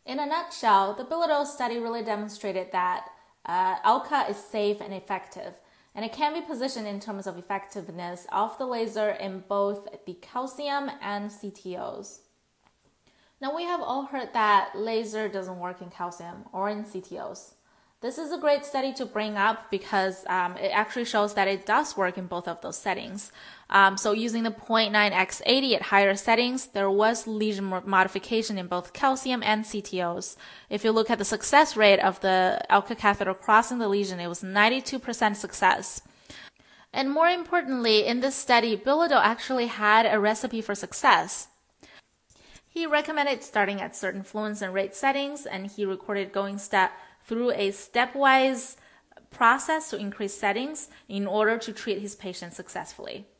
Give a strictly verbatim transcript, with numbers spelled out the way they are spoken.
In a nutshell, the Bilodeau study really demonstrated that uh, ALCA is safe and effective, and it can be positioned in terms of effectiveness of the laser in both the calcium and C T Os. Now, we have all heard that laser doesn't work in calcium or in C T Os. This is a great study to bring up because um, it actually shows that it does work in both of those settings. Um, so using the zero point nine by eighty at higher settings, there was lesion modification in both calcium and C T Os. If you look at the success rate of the ALCA catheter crossing the lesion, it was ninety-two percent success. And more importantly, in this study, Bilodeau actually had a recipe for success. He recommended starting at certain fluence and rate settings, and he recorded going step through a stepwise process to increase settings in order to treat his patients successfully.